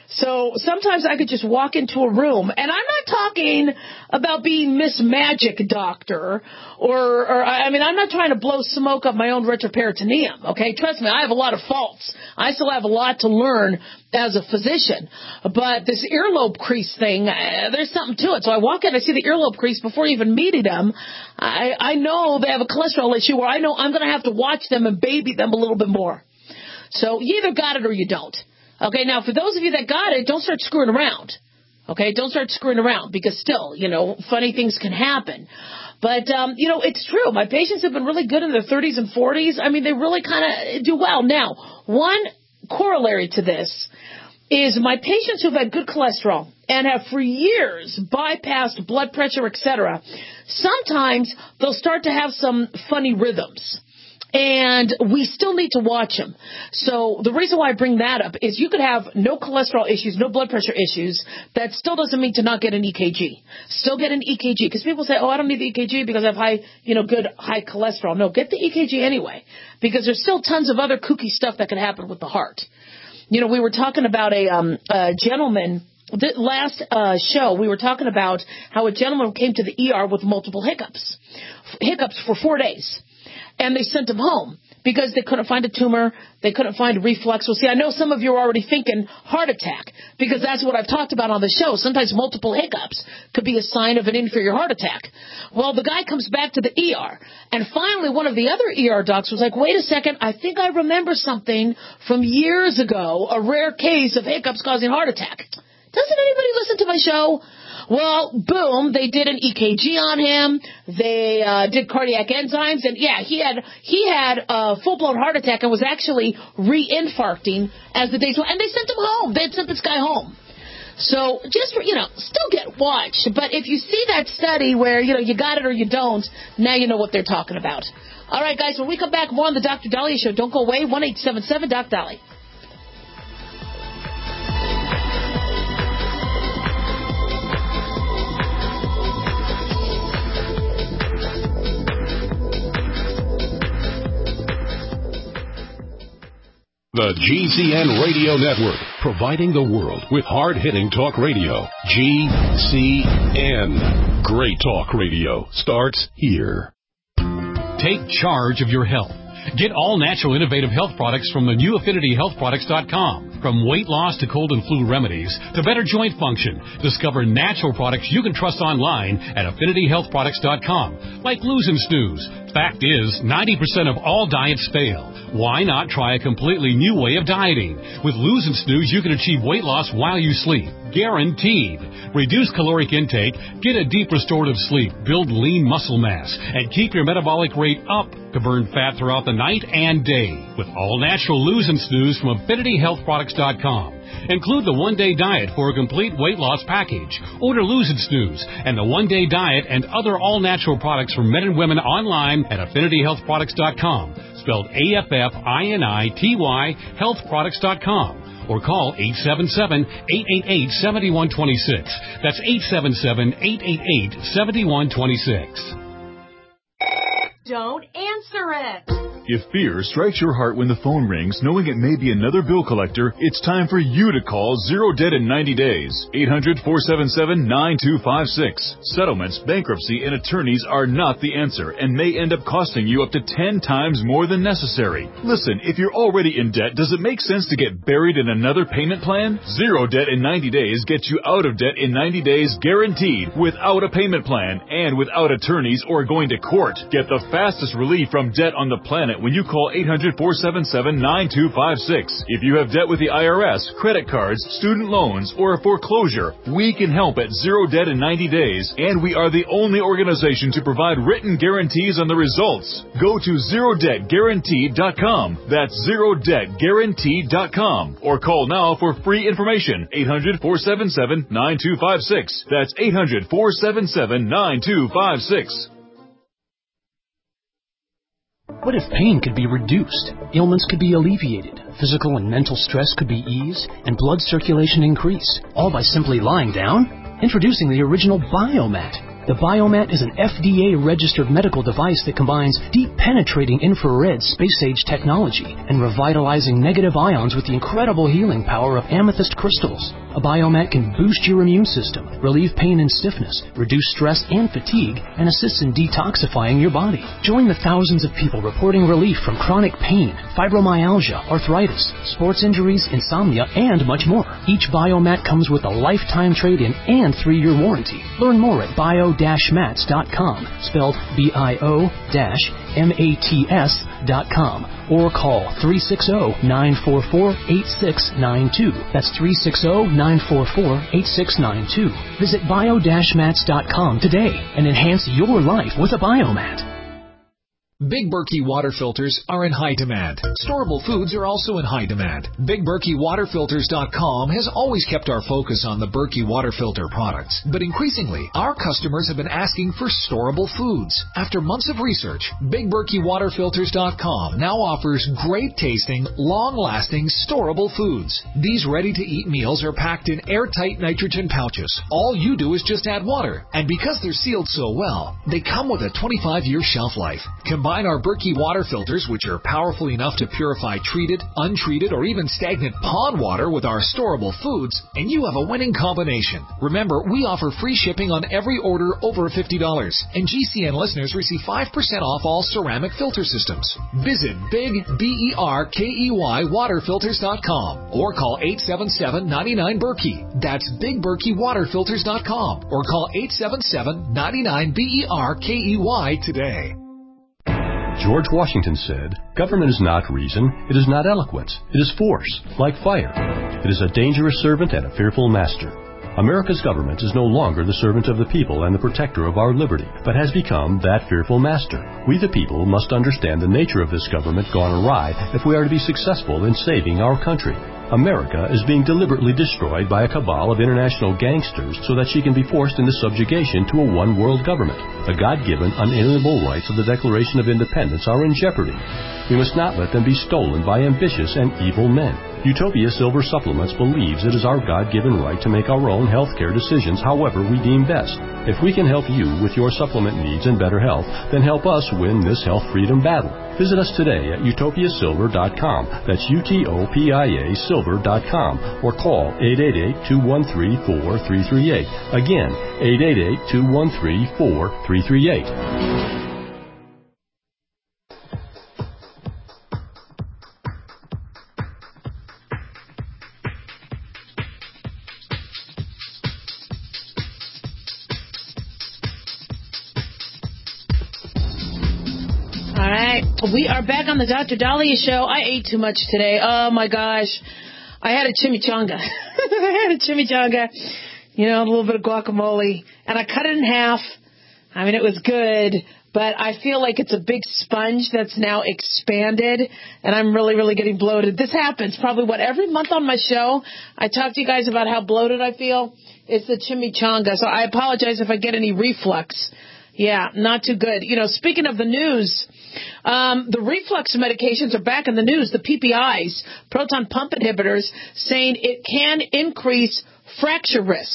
So sometimes I could just walk into a room, and I'm not talking about being Miss Magic Doctor, or, or I mean, I'm not trying to blow smoke up my own retroperitoneum, okay? Trust me, I have a lot of faults. I still have a lot to learn as a physician. But this earlobe crease thing, uh, there's something to it. So I walk in, I see the earlobe crease before even meeting them. I, I know they have a cholesterol issue where I know I'm going to have to watch them and baby them a little bit more. So you either got it or you don't. Okay, now for those of you that got it, don't start screwing around. Okay, don't start screwing around because still, you know, funny things can happen. But, um, you know, it's true. My patients have been really good in their thirties and forties. I mean, they really kind of do well. Now, one corollary to this is my patients who've had good cholesterol and have for years bypassed blood pressure, et cetera, sometimes they'll start to have some funny rhythms. And we still need to watch them. So the reason why I bring that up is you could have no cholesterol issues, no blood pressure issues. That still doesn't mean to not get an E K G. Still get an E K G. Because people say, oh, I don't need the E K G because I have high, you know, good high cholesterol. No, get the E K G anyway. Because there's still tons of other kooky stuff that can happen with the heart. You know, we were talking about a, um, a gentleman. The last uh, show, we were talking about how a gentleman came to the E R with multiple hiccups. Hiccups for four days. And they sent him home because they couldn't find a tumor. They couldn't find a reflux. Well, see, I know some of you are already thinking heart attack because that's what I've talked about on the show. Sometimes multiple hiccups could be a sign of an inferior heart attack. Well, the guy comes back to the E R. And finally, one of the other E R docs was like, wait a second, I think I remember something from years ago, a rare case of hiccups causing heart attack. Doesn't anybody listen to my show? Well, boom, they did an E K G on him. They uh, did cardiac enzymes. And, yeah, he had he had a full-blown heart attack and was actually re-infarcting as the days went. And they sent him home. They had sent this guy home. So just, you know, still get watched. But if you see that study where, you know, you got it or you don't, now you know what they're talking about. All right, guys, when we come back, more on the Doctor Dahlia Show. Don't go away. one eight seven seven Doc Dahlia. The G C N Radio Network, providing the world with hard-hitting talk radio. G C N. Great talk radio starts here. Take charge of your health. Get all natural innovative health products from the new affinity health products dot com. From weight loss to cold and flu remedies to better joint function, discover natural products you can trust online at affinity health products dot com, like Lose and Snooze. Fact is, ninety percent of all diets fail. Why not try a completely new way of dieting? With Lose and Snooze, you can achieve weight loss while you sleep. Guaranteed. Reduce caloric intake, get a deep restorative sleep, build lean muscle mass, and keep your metabolic rate up to burn fat throughout the night and day. With all natural Lose and Snooze from affinity health products dot com. Include the one-day diet for a complete weight loss package. Order Lose and Snooze and the one-day diet and other all-natural products for men and women online at affinity health products dot com. Spelled A F F I N I T Y health products dot com. Or call eight seven seven, eight eight eight, seven one two six. That's eight seven seven, eight eight eight, seven one two six. Don't answer it. If fear strikes your heart when the phone rings, knowing it may be another bill collector, it's time for you to call Zero Debt in ninety days. eight hundred, four seven seven, nine two five six. Settlements, bankruptcy, and attorneys are not the answer and may end up costing you up to ten times more than necessary. Listen, if you're already in debt, does it make sense to get buried in another payment plan? Zero Debt in ninety days gets you out of debt in ninety days guaranteed, without a payment plan and without attorneys or going to court. Get the fastest relief from debt on the planet when you call eight hundred, four seven seven, nine two five six. If you have debt with the I R S, credit cards, student loans, or a foreclosure, we can help at Zero Debt in ninety days, and we are the only organization to provide written guarantees on the results. Go to zero debt guaranteed dot com. That's zero debt guaranteed dot com. Or call now for free information. eight hundred, four seven seven, nine two five six. That's eight hundred, four seven seven, nine two five six. What if pain could be reduced, ailments could be alleviated, physical and mental stress could be eased, and blood circulation increase, all by simply lying down? Introducing the original Biomat. The Biomat is an F D A-registered medical device that combines deep-penetrating infrared space-age technology and revitalizing negative ions with the incredible healing power of amethyst crystals. A Biomat can boost your immune system, relieve pain and stiffness, reduce stress and fatigue, and assists in detoxifying your body. Join the thousands of people reporting relief from chronic pain, fibromyalgia, arthritis, sports injuries, insomnia, and much more. Each Biomat comes with a lifetime trade-in and three-year warranty. Learn more at bio dash mats dot com, spelled B I O M A T S dot com, or call three six zero, nine four four, eight six nine two. That's three six zero, nine four four, eight six nine two. Visit bio dash mats dot com today and enhance your life with a Biomat. Big Berkey water filters are in high demand. Storable foods are also in high demand. Big Berkey Water Filters dot com has always kept our focus on the Berkey water filter products, but increasingly, our customers have been asking for storable foods. After months of research, Big Berkey Water Filters dot com now offers great-tasting, long-lasting, storable foods. These ready-to-eat meals are packed in airtight nitrogen pouches. All you do is just add water, and because they're sealed so well, they come with a twenty-five year shelf life. Combine our Berkey water filters, which are powerful enough to purify treated, untreated, or even stagnant pond water with our storable foods, and you have a winning combination. Remember, we offer free shipping on every order over fifty dollars, and G C N listeners receive five percent off all ceramic filter systems. Visit Big B E R K E Y Water Filters dot com or call eight seven seven, nine nine, Berkey. That's Big Berkey Water Filters dot com or call eight seven seven, nine nine, B E R K E Y today. George Washington said, "Government is not reason, it is not eloquence, it is force, like fire. It is a dangerous servant and a fearful master." America's government is no longer the servant of the people and the protector of our liberty, but has become that fearful master. We the people must understand the nature of this government gone awry if we are to be successful in saving our country. America is being deliberately destroyed by a cabal of international gangsters so that she can be forced into subjugation to a one-world government. The God-given, unalienable rights of the Declaration of Independence are in jeopardy. We must not let them be stolen by ambitious and evil men. Utopia Silver Supplements believes it is our God-given right to make our own health care decisions however we deem best. If we can help you with your supplement needs and better health, then help us win this health freedom battle. Visit us today at utopia silver dot com. That's U T O P I A silver dot com or call eight eight eight, two one three, four three three eight. Again, eight eight eight, two one three, four three three eight. We are back on the Doctor Dahlia Show. I ate too much today. Oh, my gosh. I had a chimichanga. I had a chimichanga, you know, a little bit of guacamole, and I cut it in half. I mean, it was good, but I feel like it's a big sponge that's now expanded, and I'm really, really getting bloated. This happens probably, what, every month on my show, I talk to you guys about how bloated I feel. It's the chimichanga, so I apologize if I get any reflux. Yeah, not too good. You know, speaking of the news, um, the reflux medications are back in the news. The P P Is, proton pump inhibitors, saying it can increase fracture risk.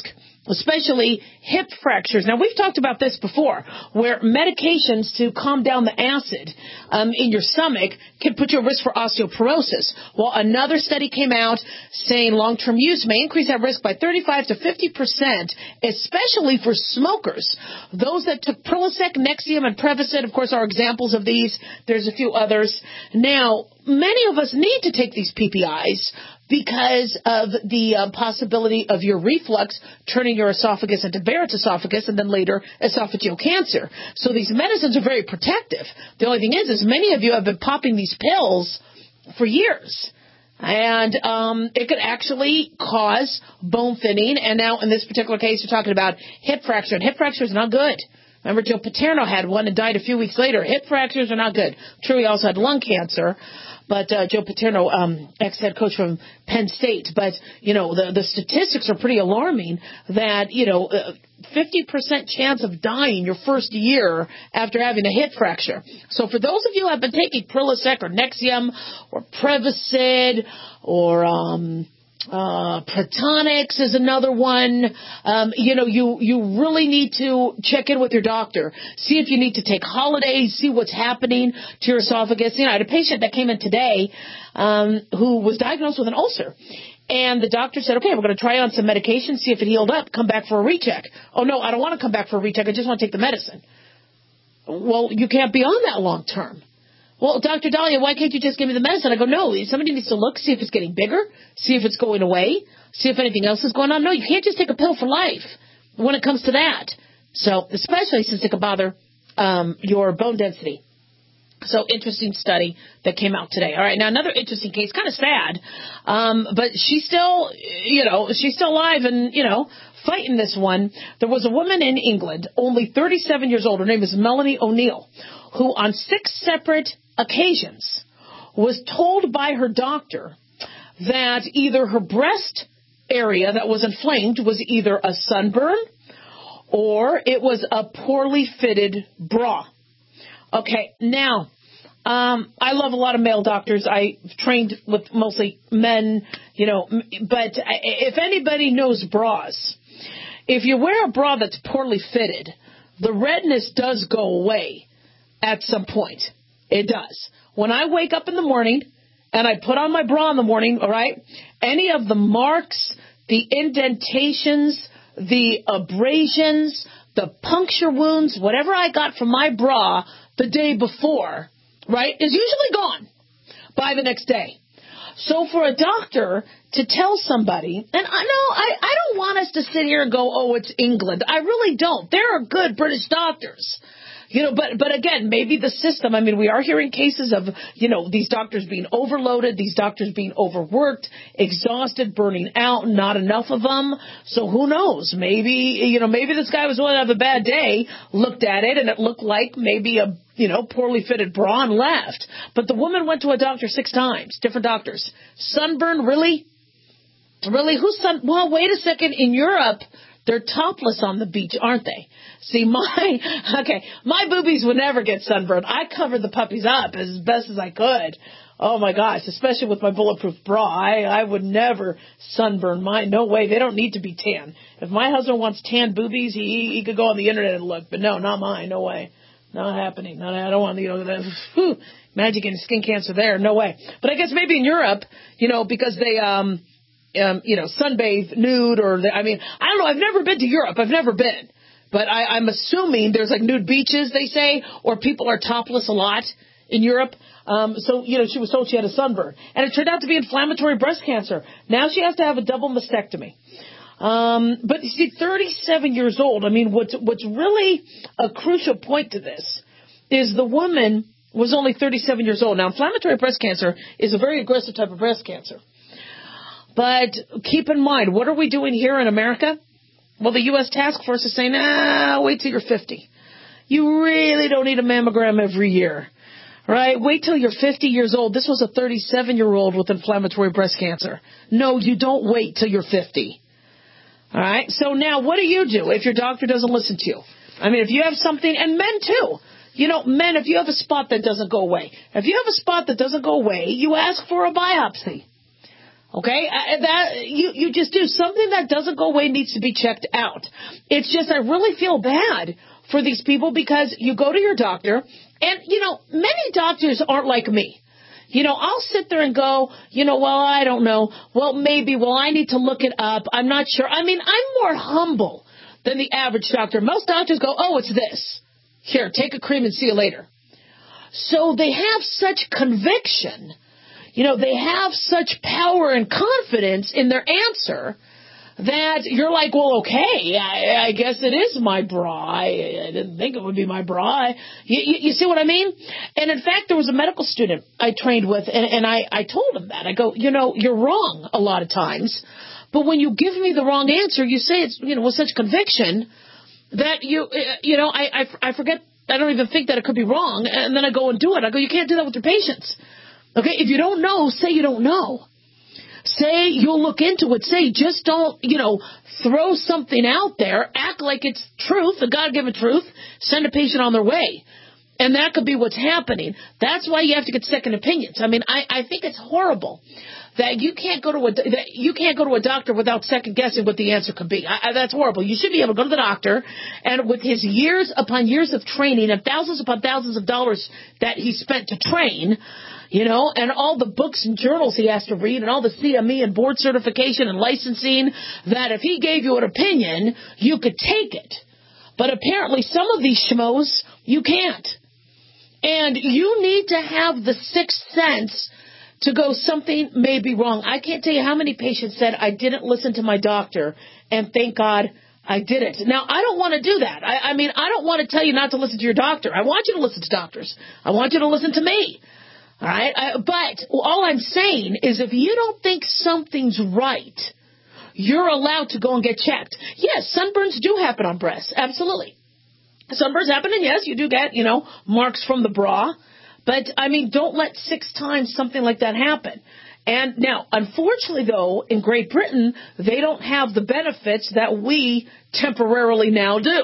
especially hip fractures. Now, we've talked about this before, where medications to calm down the acid um, in your stomach can put you at risk for osteoporosis. Well, another study came out saying long-term use may increase that risk by thirty-five to fifty percent, especially for smokers. Those that took Prilosec, Nexium, and Prevacid, of course, are examples of these. There's a few others. Now, many of us need to take these P P Is because of the uh, possibility of your reflux turning your esophagus into Barrett's esophagus and then later esophageal cancer. So these medicines are very protective. The only thing is, is many of you have been popping these pills for years. And um, it could actually cause bone thinning. And now in this particular case, you're talking about hip fracture. And hip fracture is not good. Remember, Joe Paterno had one and died a few weeks later. Hip fractures are not good. True, he also had lung cancer. But uh, Joe Paterno, um, ex-head coach from Penn State. But, you know, the, the statistics are pretty alarming that, you know, uh, fifty percent chance of dying your first year after having a hip fracture. So for those of you who have been taking Prilosec or Nexium or Prevacid or um, uh, Protonix is another one, um, you know, you, you really need to check in with your doctor. See if you need to take holidays, see what's happening to your esophagus. You know, I had a patient that came in today um, who was diagnosed with an ulcer. And the doctor said, okay, we're going to try on some medication, see if it healed up, come back for a recheck. Oh, no, I don't want to come back for a recheck. I just want to take the medicine. Well, you can't be on that long term. Well, Doctor Dahlia, why can't you just give me the medicine? I go, no, somebody needs to look, see if it's getting bigger, see if it's going away, see if anything else is going on. No, you can't just take a pill for life when it comes to that. So, especially since it can bother um, your bone density. So, interesting study that came out today. All right, now another interesting case, kind of sad, um, but she's still, you know, she's still alive and, you know, fighting this one. There was a woman in England, only thirty-seven years old. Her name is Melanie O'Neill, who on six separate occasions was told by her doctor that either her breast area that was inflamed was either a sunburn or it was a poorly fitted bra. Okay, now, um, I love a lot of male doctors. I trained with mostly men, you know, but if anybody knows bras, if you wear a bra that's poorly fitted, the redness does go away at some point. It does. When I wake up in the morning and I put on my bra in the morning, all right, any of the marks, the indentations, the abrasions, the puncture wounds, whatever I got from my bra the day before, right, is usually gone by the next day. So for a doctor to tell somebody, and I know I, I don't want us to sit here and go, oh, it's England. I really don't. There are good British doctors. You know, but, but again, maybe the system, I mean, we are hearing cases of, you know, these doctors being overloaded, these doctors being overworked, exhausted, burning out, not enough of them. So who knows? Maybe, you know, maybe this guy was going to have a bad day, looked at it, and it looked like maybe a, you know, poorly fitted bra and left. But the woman went to a doctor six times, different doctors. Sunburn, really? Really? Who's sun? Well, wait a second. In Europe, they're topless on the beach, aren't they? See, my, okay, my boobies would never get sunburned. I covered the puppies up as best as I could. Oh, my gosh, especially with my bulletproof bra. I, I would never sunburn mine. No way. They don't need to be tan. If my husband wants tan boobies, he he could go on the internet and look. But no, not mine. No way. Not happening. Not, I don't want, you know, that, whew, imagine getting skin cancer there. No way. But I guess maybe in Europe, you know, because they, um, um, you know, sunbathe nude or, the, I mean, I don't know. I've never been to Europe. I've never been. But I, I'm assuming there's like nude beaches, they say, or people are topless a lot in Europe. Um, so, you know, she was told she had a sunburn. And it turned out to be inflammatory breast cancer. Now she has to have a double mastectomy. Um, but you see, thirty-seven years old, I mean, what's, what's really a crucial point to this is the woman was only thirty-seven years old. Now, inflammatory breast cancer is a very aggressive type of breast cancer. But keep in mind, what are we doing here in America? Well, the U S task force is saying, nah, wait till you're fifty. You really don't need a mammogram every year, right? Wait till you're fifty years old. This was a thirty-seven-year-old with inflammatory breast cancer. No, you don't wait till you're fifty. All right? So now what do you do if your doctor doesn't listen to you? I mean, if you have something, and men too. You know, men, if you have a spot that doesn't go away, if you have a spot that doesn't go away, you ask for a biopsy. Okay, uh, that you you just do something that doesn't go away needs to be checked out. It's just I really feel bad for these people because you go to your doctor, and you know many doctors aren't like me. You know, I'll sit there and go, you know, well, I don't know, well, maybe, well, I need to look it up. I'm not sure. I mean, I'm more humble than the average doctor. Most doctors go, oh, it's this. Here, take a cream and see you later. So they have such conviction. You know, they have such power and confidence in their answer that you're like, well, okay, I, I guess it is my bra. I, I didn't think it would be my bra. You, you, you see what I mean? And in fact, there was a medical student I trained with, and, and I, I told him that. I go, you know, you're wrong a lot of times, but when you give me the wrong answer, you say it's, you know, with such conviction that you, you know, I, I, I forget, I don't even think that it could be wrong, and then I go and do it. I go, you can't do that with your patients. Okay, if you don't know, say you don't know. Say you'll look into it. Say just don't, you know, throw something out there, act like it's truth, the God-given truth, send a patient on their way. And that could be what's happening. That's why you have to get second opinions. I mean, I, I think it's horrible that you can't go to a that you can't go to a doctor without second guessing what the answer could be. I, I, that's horrible. You should be able to go to the doctor, and with his years upon years of training and thousands upon thousands of dollars that he spent to train, you know, and all the books and journals he has to read and all the C M E and board certification and licensing, that if he gave you an opinion, you could take it. But apparently some of these schmoes, you can't. And you need to have the sixth sense to go, something may be wrong. I can't tell you how many patients said, I didn't listen to my doctor, and thank God I didn't. Now, I don't want to do that. I, I mean, I don't want to tell you not to listen to your doctor. I want you to listen to doctors. I want you to listen to me. All right? I, but all I'm saying is if you don't think something's right, you're allowed to go and get checked. Yes, sunburns do happen on breasts. Absolutely. Sunburns happen, and yes, you do get, you know, marks from the bra. But, I mean, don't let six times something like that happen. And now, unfortunately, though, in Great Britain, they don't have the benefits that we temporarily now do.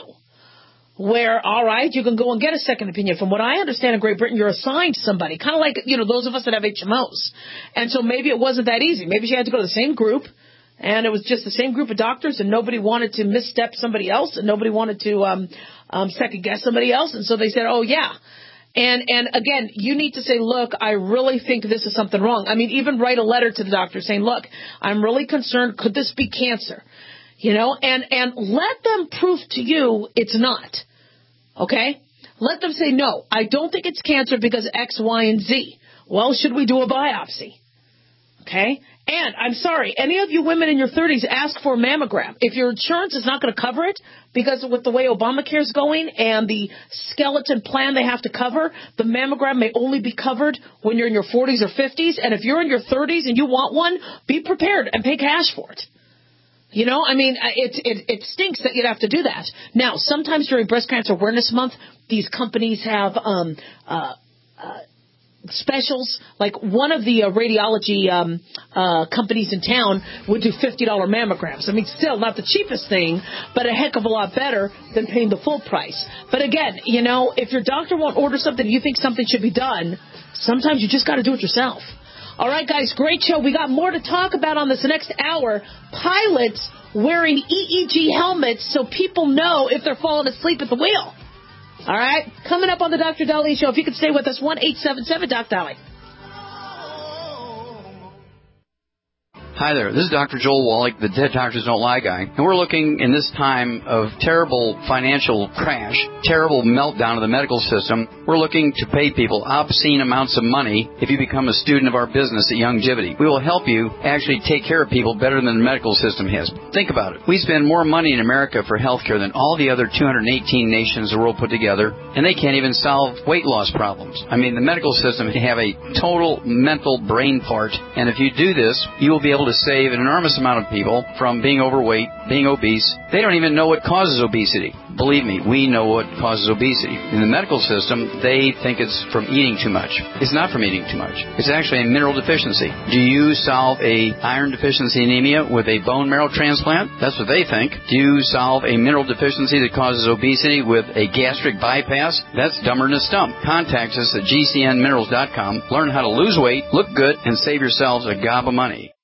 Where, all right, you can go and get a second opinion. From what I understand in Great Britain, you're assigned to somebody, kind of like, you know, those of us that have H M Os. And so maybe it wasn't that easy. Maybe she had to go to the same group, and it was just the same group of doctors, and nobody wanted to misstep somebody else, and nobody wanted to um, um, second-guess somebody else. And so they said, oh, yeah. And, and again, you need to say, look, I really think this is something wrong. I mean, even write a letter to the doctor saying, look, I'm really concerned. Could this be cancer? You know, and, and let them prove to you it's not. Okay? Let them say, no, I don't think it's cancer because X, Y, and Z. Well, should we do a biopsy? Okay? And I'm sorry, any of you women in your thirties, ask for a mammogram. If your insurance is not going to cover it, because with the way Obamacare is going and the skeleton plan they have to cover, the mammogram may only be covered when you're in your forties or fifties. And if you're in your thirties and you want one, be prepared and pay cash for it. You know, I mean, it, it, it stinks that you'd have to do that. Now, sometimes during Breast Cancer Awareness Month, these companies have um, uh, uh, specials. Like one of the uh, radiology um, uh, companies in town would do fifty dollars mammograms. I mean, still not the cheapest thing, but a heck of a lot better than paying the full price. But again, you know, if your doctor won't order something, you think something should be done, sometimes you just got to do it yourself. All right, guys, great show. We got more to talk about on this next hour. Pilots wearing E E G helmets so people know if they're falling asleep at the wheel. All right, coming up on the Doctor Dolly Show. If you could stay with us, one eight seven seven Doc Dolly. Hi there, this is Doctor Joel Wallach, the Dead Doctors Don't Lie guy, and we're looking in this time of terrible financial crash, terrible meltdown of the medical system. We're looking to pay people obscene amounts of money if you become a student of our business at Youngevity. We will help you actually take care of people better than the medical system has. Think about it. We spend more money in America for health care than all the other two hundred eighteen nations of the world put together, and they can't even solve weight loss problems. I mean, the medical system have a total mental brain fart, and if you do this, you will be able to to save an enormous amount of people from being overweight, being obese. They don't even know what causes obesity. Believe me, we know what causes obesity. In the medical system, they think it's from eating too much. It's not from eating too much. It's actually a mineral deficiency. Do you solve a iron deficiency anemia with a bone marrow transplant? That's what they think. Do you solve a mineral deficiency that causes obesity with a gastric bypass? That's dumber than a stump. Contact us at G C N minerals dot com. Learn how to lose weight, look good, and save yourselves a gob of money.